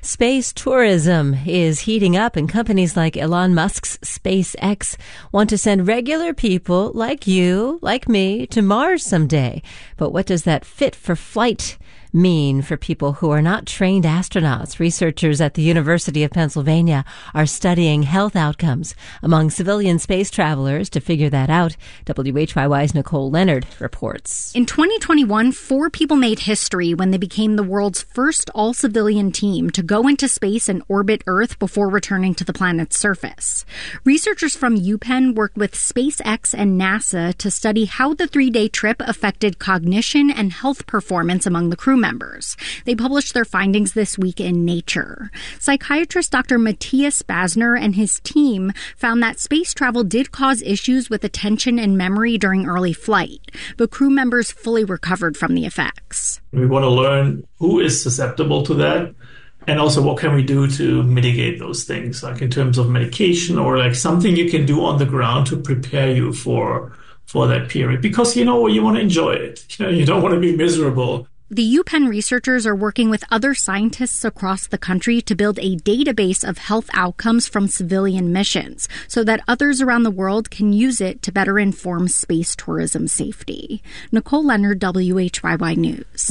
Space tourism is heating up, and companies like Elon Musk's SpaceX want to send regular people like you, like me, to Mars someday. But what does that fit for flight mean for people who are not trained astronauts? Researchers at the University of Pennsylvania are studying health outcomes among civilian space travelers. To figure that out, WHYY's Nicole Leonard reports. In 2021, 4 people made history when they became the world's first all-civilian team to go into space and orbit Earth before returning to the planet's surface. Researchers from UPenn worked with SpaceX and NASA to study how the 3-day trip affected cognition and health performance among the crew members. They published their findings this week in Nature. Psychiatrist Dr. Matthias Basner and his team found that space travel did cause issues with attention and memory during early flight, but crew members fully recovered from the effects. We want to learn who is susceptible to that, and also what can we do to mitigate those things, like in terms of medication or like something you can do on the ground to prepare you for that period. Because, you want to enjoy it. You don't want to be miserable. The UPenn researchers are working with other scientists across the country to build a database of health outcomes from civilian missions so that others around the world can use it to better inform space tourism safety. Nicole Leonard, WHYY News.